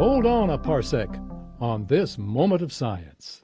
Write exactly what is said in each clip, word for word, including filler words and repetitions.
Hold on a parsec on this moment of science.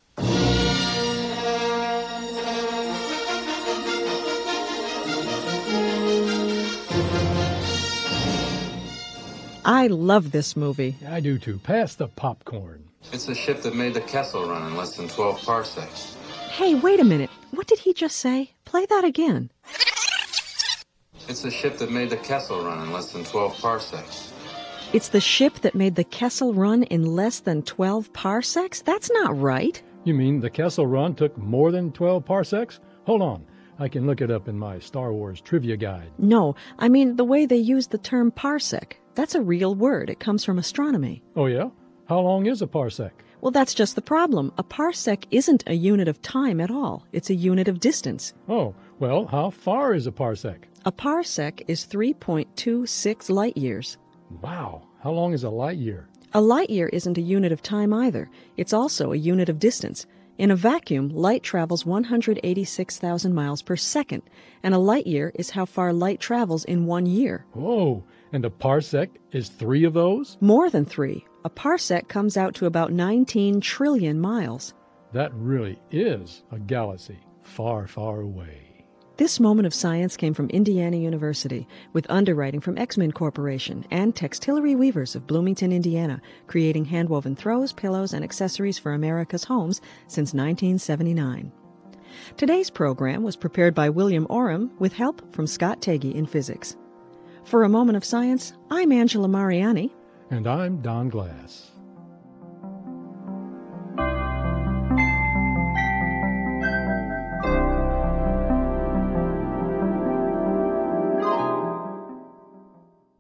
I love this movie. I do too. Pass the popcorn. It's the ship that made the Kessel Run in less than twelve parsecs. Hey, wait a minute. What did he just say? Play that again. It's the ship that made the Kessel Run in less than twelve parsecs. It's the ship that made the Kessel Run in less than twelve parsecs? That's not right. You mean the Kessel Run took more than twelve parsecs? Hold on. I can look it up in my Star Wars trivia guide. No, I mean the way they use the term parsec. That's a real word. It comes from astronomy. Oh, yeah? How long is a parsec? Well, that's just the problem. A parsec isn't a unit of time at all. It's a unit of distance. Oh, well, how far is a parsec? A parsec is three point two six light years. Wow. How long is a light year? A light year isn't a unit of time either. It's also a unit of distance. In a vacuum, light travels one hundred eighty-six thousand miles per second, and a light year is how far light travels in one year. Whoa, and a parsec is three of those? More than three. A parsec comes out to about nineteen trillion miles. That really is a galaxy far, far away. This moment of science came from Indiana University, with underwriting from Exmin Corporation and Textillery Weavers of Bloomington, Indiana, creating handwoven throws, pillows, and accessories for America's homes since nineteen seventy-nine. Today's program was prepared by William Oram with help from Scott Tagey in physics. For A Moment of Science, I'm Angela Mariani. And I'm Don Glass.